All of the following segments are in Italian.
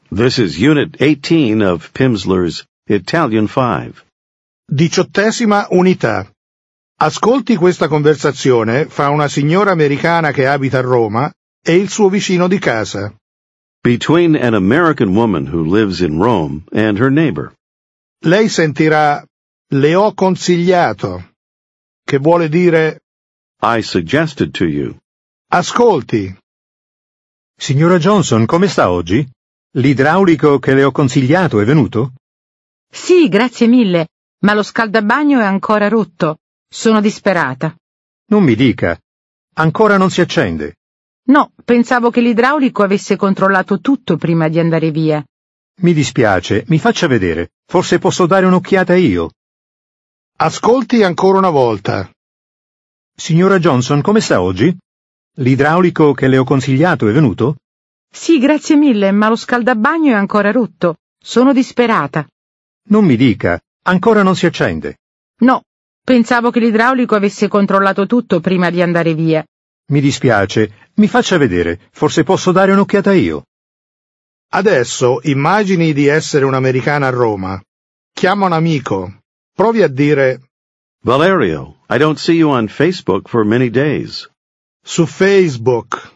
This is Unit 18 of Pimsleur's Italian 5. 18ª unità. Ascolti questa conversazione fra una signora americana che abita a Roma e il suo vicino di casa. Between an American woman who lives in Rome and her neighbor. Lei sentirà "le ho consigliato", che vuole dire I suggested to you. ascolti. Signora Johnson, come sta oggi? L'idraulico che le ho consigliato è venuto? Sì, grazie mille, ma lo scaldabagno è ancora rotto. Sono disperata. Non mi dica. Ancora non si accende. No, pensavo che l'idraulico avesse controllato tutto prima di andare via. Mi dispiace, mi faccia vedere. Forse posso dare un'occhiata io. Ascolti ancora una volta. Signora Johnson, come sta oggi? L'idraulico che le ho consigliato è venuto? Sì, grazie mille, ma lo scaldabagno è ancora rotto. Sono disperata. Non mi dica. Ancora non si accende. No, pensavo che l'idraulico avesse controllato tutto prima di andare via. Mi dispiace, mi faccia vedere. Forse posso dare un'occhiata io. Adesso immagini di essere un'americana a Roma. Chiama un amico. Provi a dire Valerio, I don't see you on Facebook for many days. su Facebook.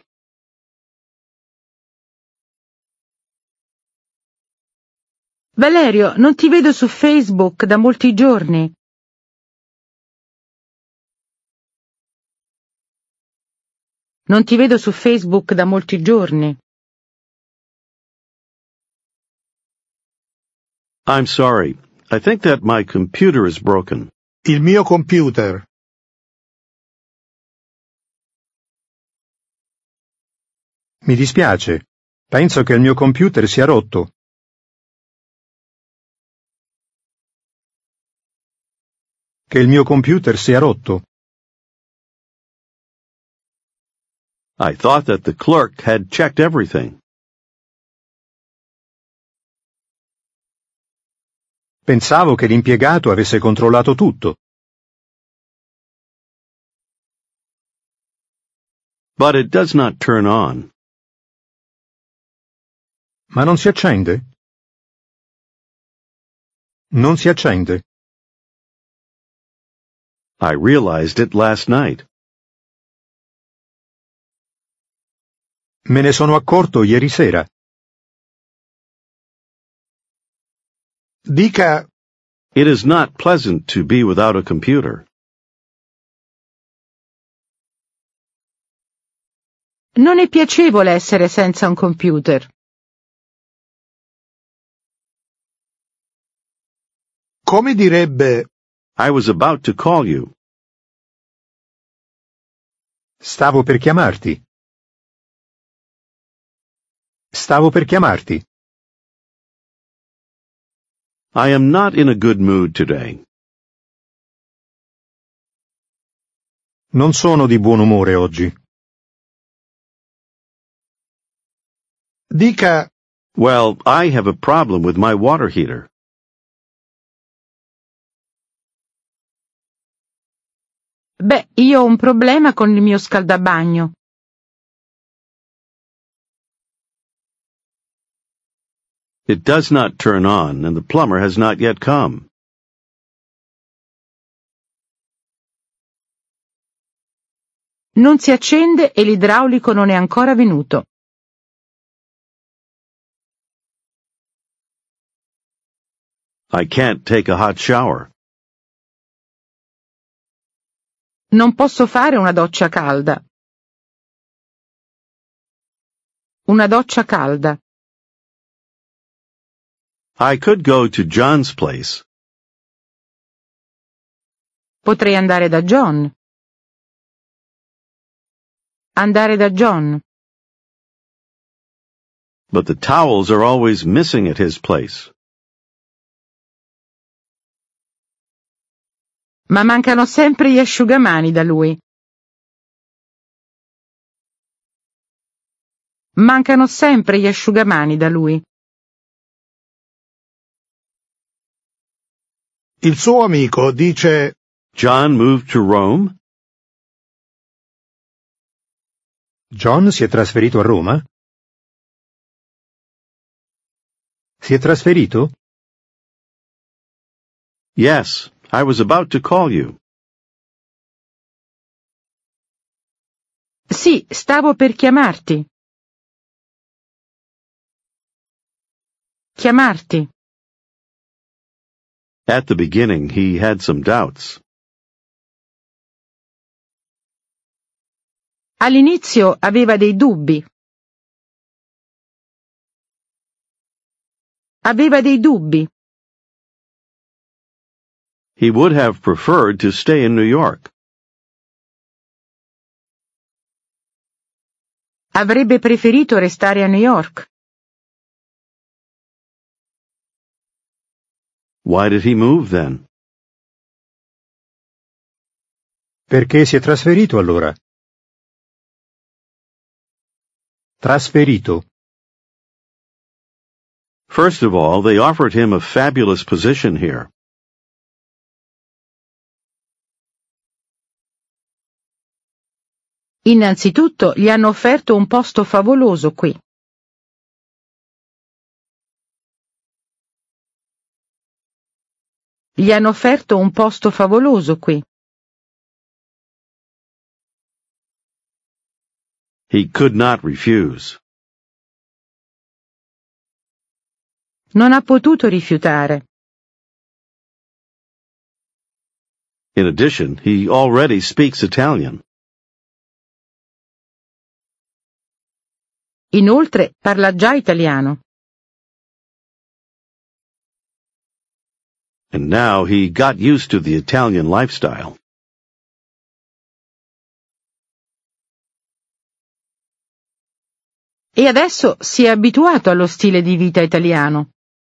Valerio, non ti vedo su Facebook da molti giorni. Non ti vedo su Facebook da molti giorni. I'm sorry. I think that my computer is broken. Il mio computer. Mi dispiace. Penso che il mio computer sia rotto. Che il mio computer sia rotto. I thought that the clerk had checked everything. Pensavo che l'impiegato avesse controllato tutto. But it does not turn on. Ma non si accende? Non si accende. I realized it last night. Me ne sono accorto ieri sera. Dica It is not pleasant to be without a computer. Non è piacevole essere senza un computer. come direbbe I was about to call you. Stavo per chiamarti. Stavo per chiamarti. I am not in a good mood today. Non sono di buon umore oggi. dica Well, I have a problem with my water heater. Beh, io ho un problema con il mio scaldabagno. It does not turn on, and the plumber has not yet come. Non si accende e l'idraulico non è ancora venuto. I can't take a hot shower. Non posso fare una doccia calda. Una doccia calda. I could go to John's place. Potrei andare da John. Andare da John. But the towels are always missing at his place. Ma mancano sempre gli asciugamani da lui. Mancano sempre gli asciugamani da lui. il suo amico dice John moved to Rome? John si è trasferito a Roma? Si è trasferito? Yes, I was about to call you. Sì, stavo per chiamarti. Chiamarti. At the beginning, he had some doubts. All'inizio aveva dei dubbi. Aveva dei dubbi. He would have preferred to stay in New York. Avrebbe preferito restare a New York. Why did he move then? Perché si è trasferito allora? Trasferito. First of all, they offered him a fabulous position here. Innanzitutto gli hanno offerto un posto favoloso qui. Gli hanno offerto un posto favoloso qui. He could not refuse. Non ha potuto rifiutare. In addition, he already speaks Italian. Inoltre parla già italiano. And now he got used to the Italian lifestyle. E adesso si è abituato allo stile di vita italiano.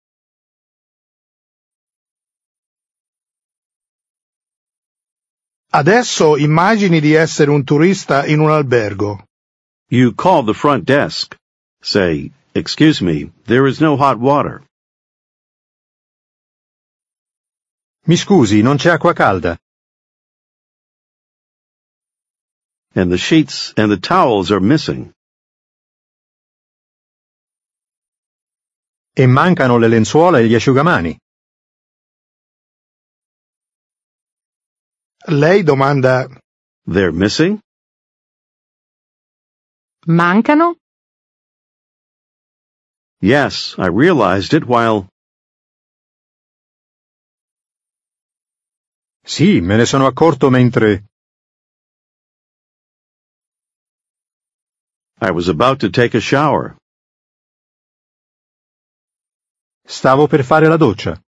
Adesso immagini di essere un turista in un albergo. You call the front desk. Say, "Excuse me, there is no hot water." Mi scusi, non c'è acqua calda. And the sheets and the towels are missing. E mancano le lenzuola e gli asciugamani. Lei domanda: They're missing? Mancano? Yes, I realized it while... Sì, me ne sono accorto mentre... I was about to take a shower. Stavo per fare la doccia.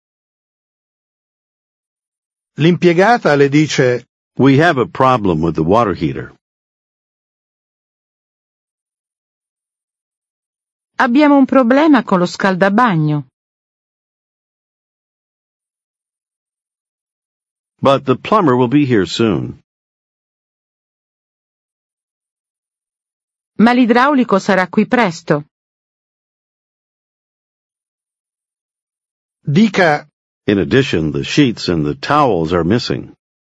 L'impiegata le dice: We have a problem with the water heater. Abbiamo un problema con lo scaldabagno. But the plumber will be here soon. Ma l'idraulico sarà qui presto. Dica: In addition, the sheets and the towels are missing.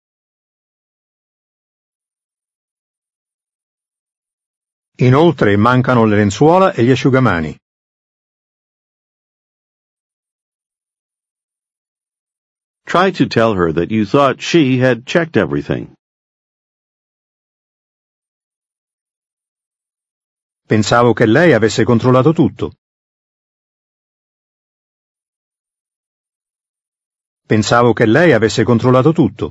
Inoltre mancano le lenzuola e gli asciugamani. Try to tell her that you thought she had checked everything. Pensavo che lei avesse controllato tutto. Pensavo che lei avesse controllato tutto.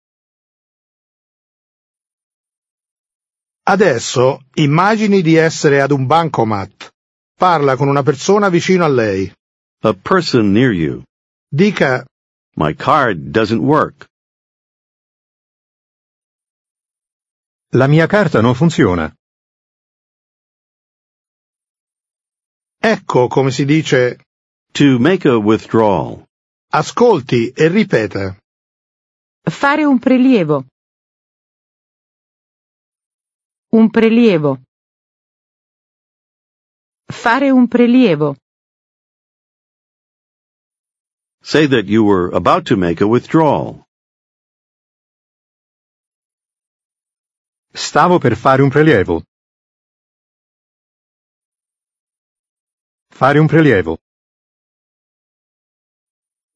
adesso immagini di essere ad un bancomat. Parla con una persona vicino a lei. A person near you. Dica: My card doesn't work. La mia carta non funziona. ecco come si dice. To make a withdrawal. Ascolti e ripeta. Fare un prelievo. Un prelievo. Fare un prelievo. Say that you were about to make a withdrawal. Stavo per fare un prelievo. Fare un prelievo.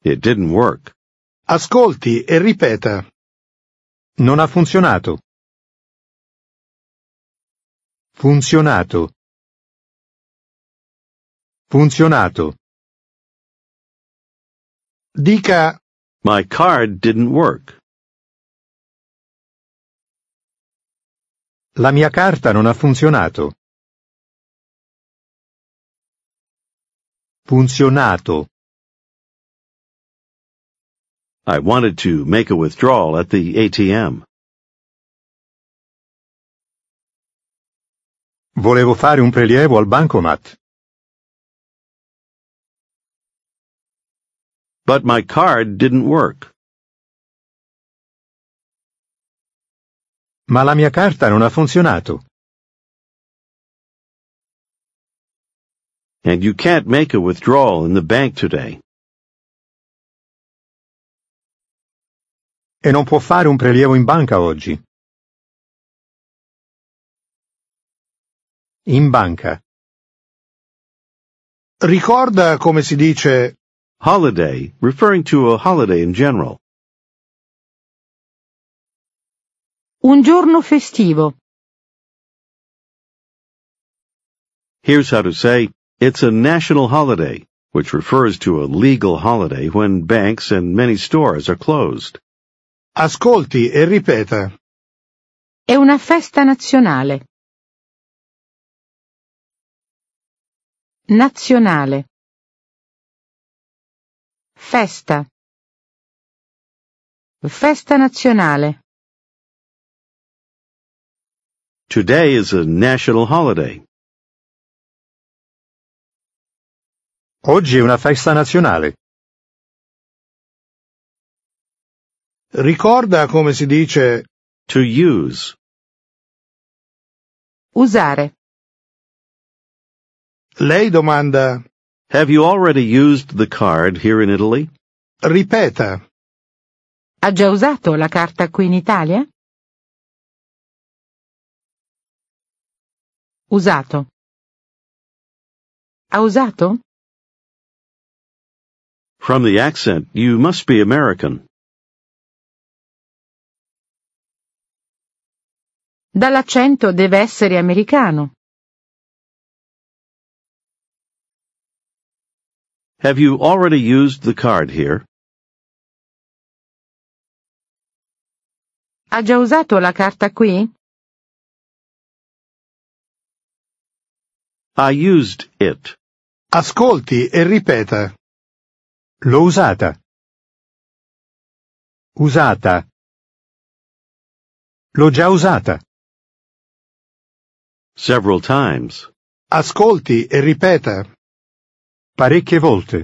It didn't work. Ascolti e ripeta. Non ha funzionato. Funzionato. Funzionato. Dica My card didn't work. La mia carta non ha funzionato. Funzionato. I wanted to make a withdrawal at the ATM. Volevo fare un prelievo al bancomat. But my card didn't work. Ma la mia carta non ha funzionato. And you can't make a withdrawal in the bank today. E non può fare un prelievo in banca oggi. In banca. ricorda come si dice Holiday, referring to a holiday in general. Un giorno festivo. Here's how to say, it's a national holiday, which refers to a legal holiday when banks and many stores are closed. ascolti e ripeta. È una festa nazionale. Nazionale. Festa. Festa nazionale. Today is a national holiday. Oggi è una festa nazionale. Ricorda come si dice To use. Usare. lei domanda Have you already used the card here in Italy? ripeta. Ha già usato la carta qui in Italia? Usato. Ha usato? From the accent, you must be American. Dall'accento deve essere americano. Have you already used the card here? Ha già usato la carta qui? I used it. Ascolti e ripeta. L'ho usata. Usata. L'ho già usata. Several times. Ascolti e ripeta. Parecchie volte.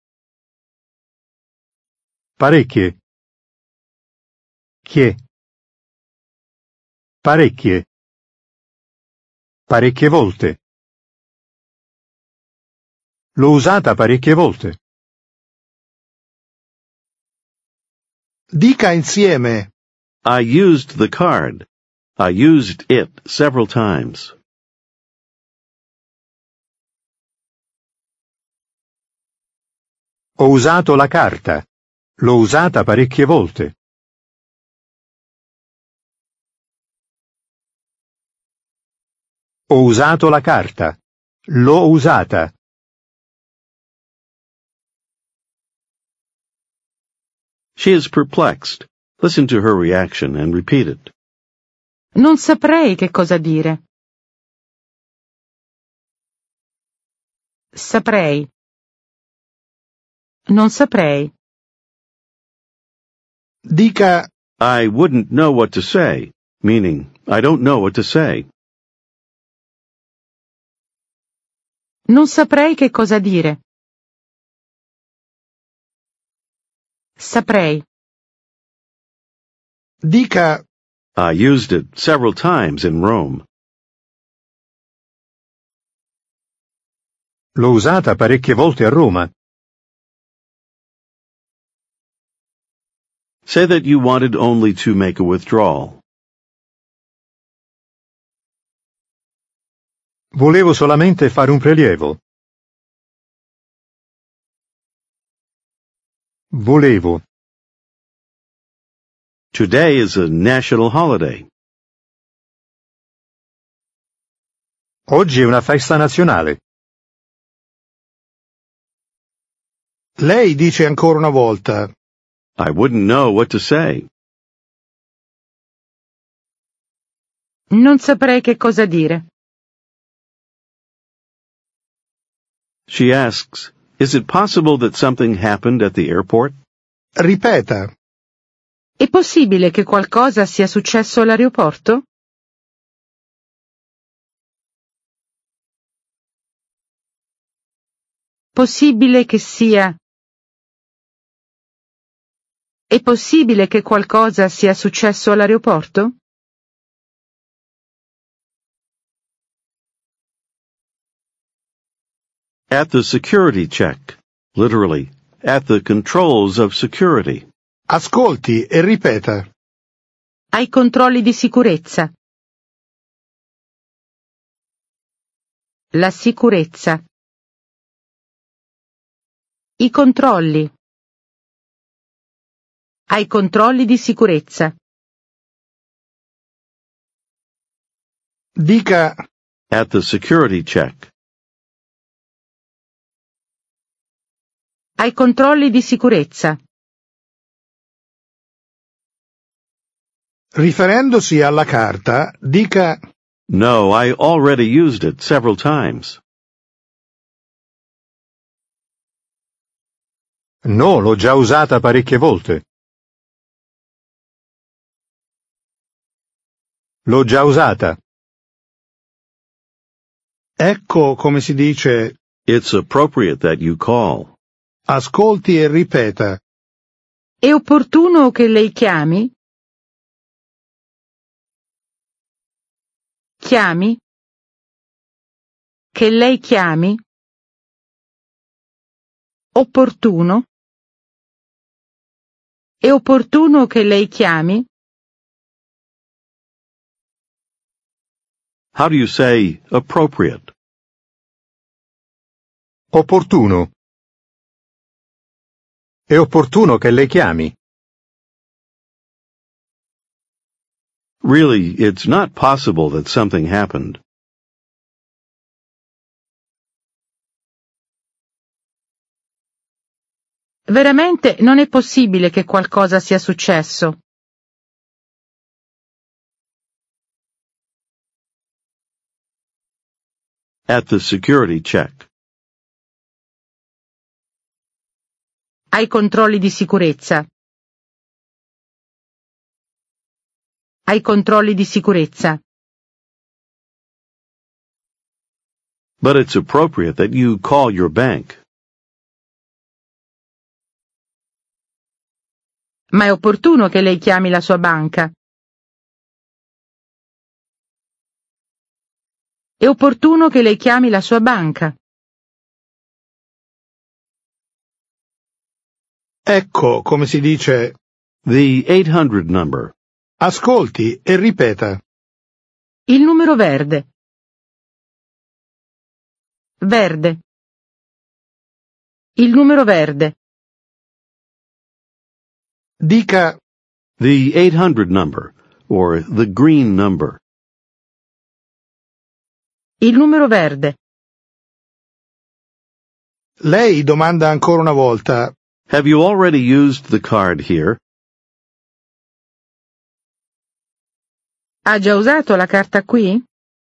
Parecchie. Chie. Parecchie. Parecchie volte. L'ho usata parecchie volte. Dica insieme. I used the card. I used it several times. Ho usato la carta. L'ho usata parecchie volte. Ho usato la carta. L'ho usata. She is perplexed. Listen to her reaction and repeat it. Non saprei che cosa dire. Saprei. Non saprei. Dica I wouldn't know what to say, meaning I don't know what to say. Non saprei che cosa dire. Saprei. dica I used it several times in Rome. L'ho usata parecchie volte a Roma. Say that you wanted only to make a withdrawal. Volevo solamente fare un prelievo. Volevo. Today is a national holiday. Oggi è una festa nazionale. Lei dice ancora una volta. I wouldn't know what to say. Non saprei che cosa dire. She asks, is it possible that something happened at the airport? Ripeta. È possibile che qualcosa sia successo all'aeroporto? Possibile che sia. È possibile che qualcosa sia successo all'aeroporto? At the security check. Literally, at the controls of security. Ascolti e ripeta. Ai controlli di sicurezza. La sicurezza. I controlli. Ai controlli di sicurezza. Dica. At the security check. Ai controlli di sicurezza. Riferendosi alla carta, dica. No, I already used it several times. No, l'ho già usata parecchie volte. L'ho già usata. Ecco come si dice. It's appropriate that you call. Ascolti e ripeta. È opportuno che lei chiami? Chiami? Che lei chiami? Opportuno? È opportuno che lei chiami? How do you say appropriate? Opportuno. È opportuno che lei chiami. Really, it's not possible that something happened. Veramente non è possibile che qualcosa sia successo. At the security check. Ai controlli di sicurezza. Ai controlli di sicurezza. But it's appropriate that you call your bank. Ma è opportuno che lei chiami la sua banca. È opportuno che lei chiami la sua banca. Ecco come si dice. The 800 number. Ascolti e ripeta. Il numero verde. Verde. Il numero verde. Dica. The 800 number, or the green number. Il numero verde. Lei domanda ancora una volta. Have you already used the card here? Ha già usato la carta qui?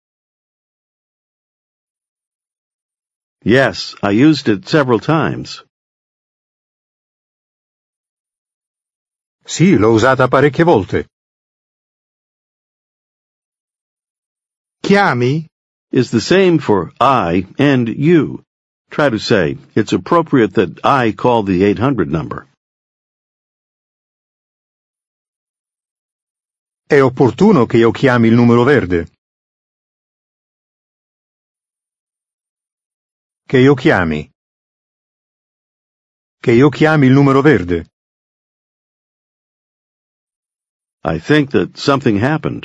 Yes, I used it several times. Sì, l'ho usata parecchie volte. Chiami? Is the same for I and you. Try to say, it's appropriate that I call the 800 number. È opportuno che io chiami il numero verde. Che io chiami. Che io chiami il numero verde. I think that something happened.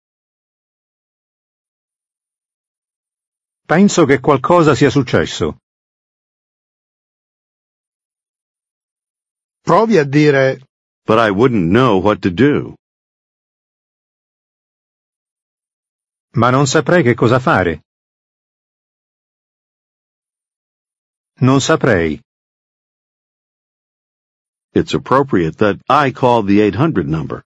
Penso che qualcosa sia successo. Provi a dire but I wouldn't know what to do. Ma non saprei che cosa fare. Non saprei. It's appropriate that I call the 800 number.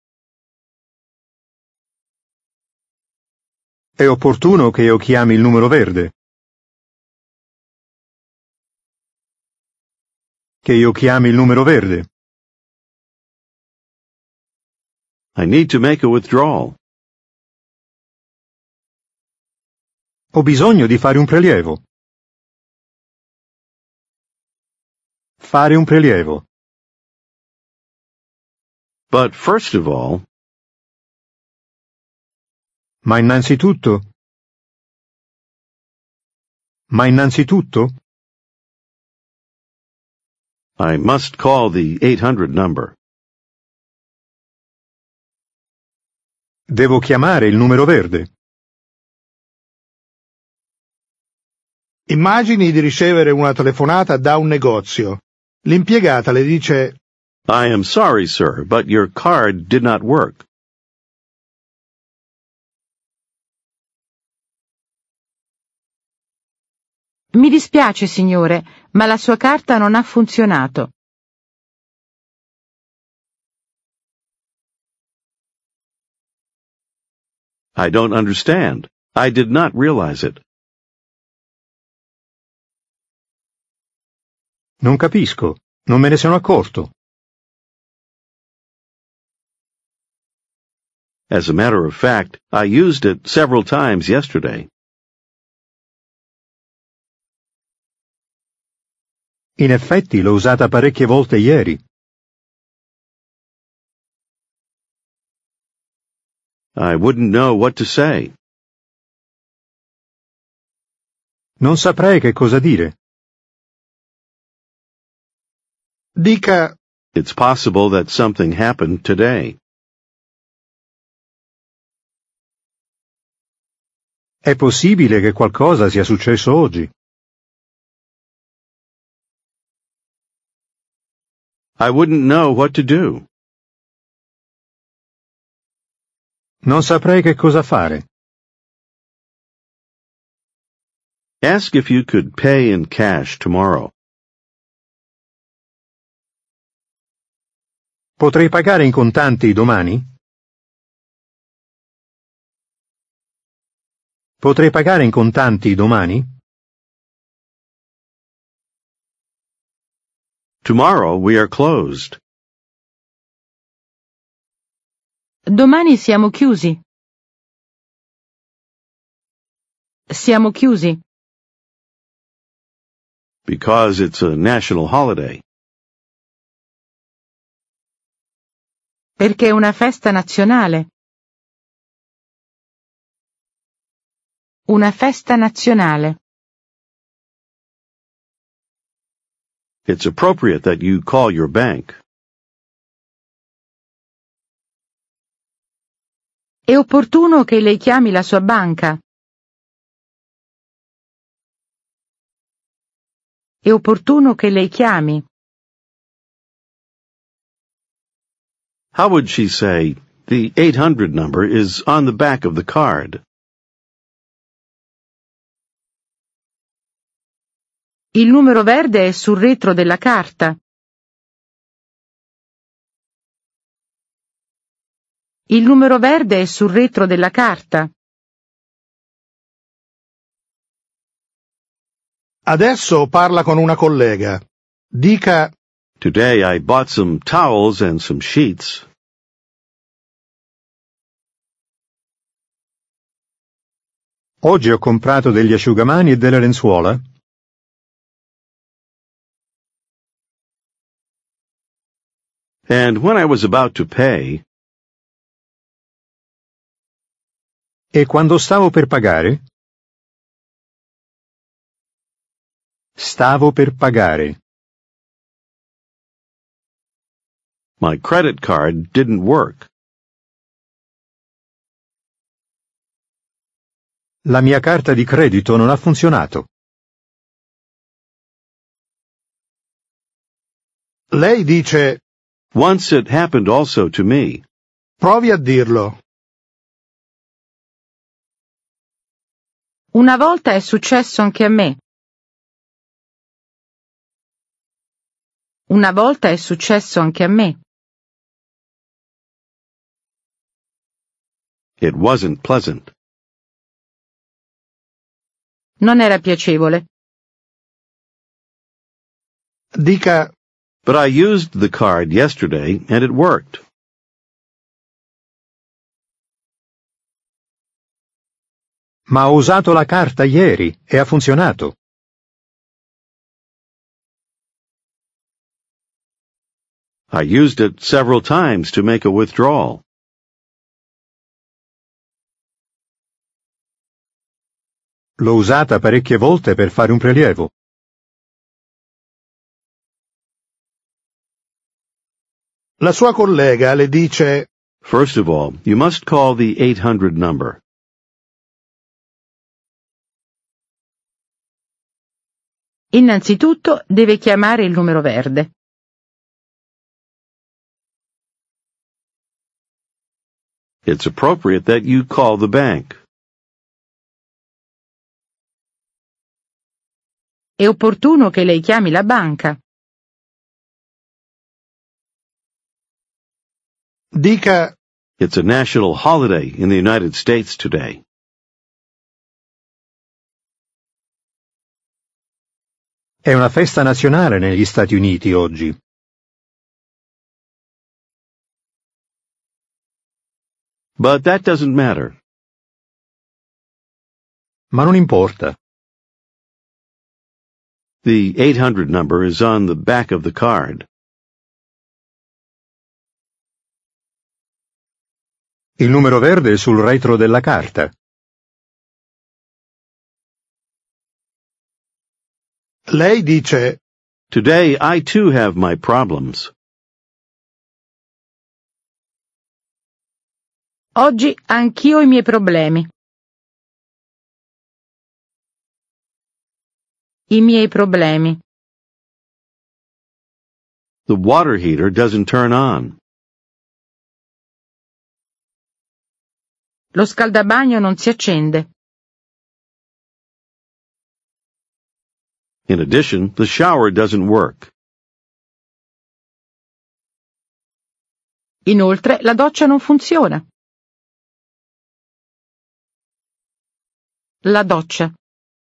È opportuno che io chiami il numero verde. Che io chiami il numero verde. I need to make a withdrawal. Ho bisogno di fare un prelievo. Fare un prelievo. But first of all, Ma innanzitutto? I must call the 800 number. Devo chiamare il numero verde. immagini di ricevere una telefonata da un negozio. L'impiegata le dice I am sorry, sir, but your card did not work. Mi dispiace, signore, ma la sua carta non ha funzionato. I don't understand. I did not realize it. Non capisco. Non me ne sono accorto. As a matter of fact, I used it several times yesterday. In effetti l'ho usata parecchie volte ieri. I wouldn't know what to say. Non saprei che cosa dire. dica It's possible that something happened today. È possibile che qualcosa sia successo oggi. I wouldn't know what to do. Non saprei che cosa fare. Ask if you could pay in cash tomorrow. Potrei pagare in contanti domani? Potrei pagare in contanti domani? Tomorrow we are closed. Domani siamo chiusi. Siamo chiusi. Because it's a national holiday. Perché è una festa nazionale. Una festa nazionale. It's appropriate that you call your bank. È opportuno che lei chiami la sua banca. È opportuno che lei chiami. How would she say, the 800 number is on the back of the card? Il numero verde è sul retro della carta. Il numero verde è sul retro della carta. adesso parla con una collega. Dica Today I bought some towels and some sheets. Oggi ho comprato degli asciugamani e delle lenzuola. And when I was about to pay, E quando stavo per pagare? Stavo per pagare. my credit card didn't work. La mia carta di credito non ha funzionato. Lei dice, Once it happened also to me. provi a dirlo. Una volta è successo anche a me. Una volta è successo anche a me. It wasn't pleasant. Non era piacevole. Dica, But I used the card yesterday and it worked. Ma ho usato la carta ieri e ha funzionato. I used it several times to make a withdrawal. L'ho usata parecchie volte per fare un prelievo. la sua collega le dice, First of all, you must call the 800 number. Innanzitutto deve chiamare il numero verde. It's appropriate that you call the bank. È opportuno che lei chiami la banca. dica, It's a national holiday in the United States today. È una festa nazionale negli Stati Uniti oggi. But that doesn't matter. Ma non importa. The 800 number is on the back of the card. Il numero verde è sul retro della carta. lei dice, Today I too have my problems. Oggi anch'io ho i miei problemi. I miei problemi. The water heater doesn't turn on. Lo scaldabagno non si accende. In addition, the shower doesn't work. Inoltre, la doccia non funziona. La doccia.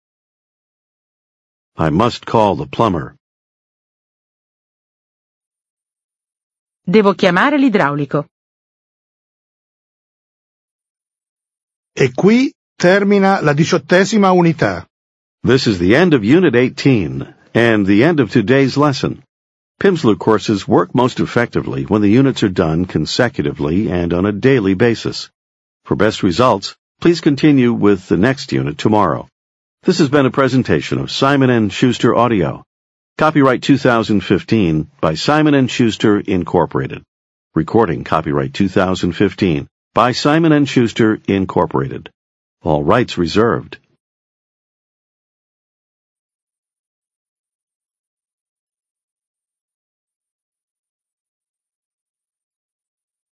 I must call the plumber. Devo chiamare l'idraulico. e qui termina la 18ª unità. This is the end of Unit 18 and the end of today's lesson. Pimsleur courses work most effectively when the units are done consecutively and on a daily basis. For best results, please continue with the next unit tomorrow. This has been a presentation of Simon & Schuster Audio. Copyright 2015 by Simon & Schuster Incorporated. Recording copyright 2015 by Simon & Schuster Incorporated. All rights reserved.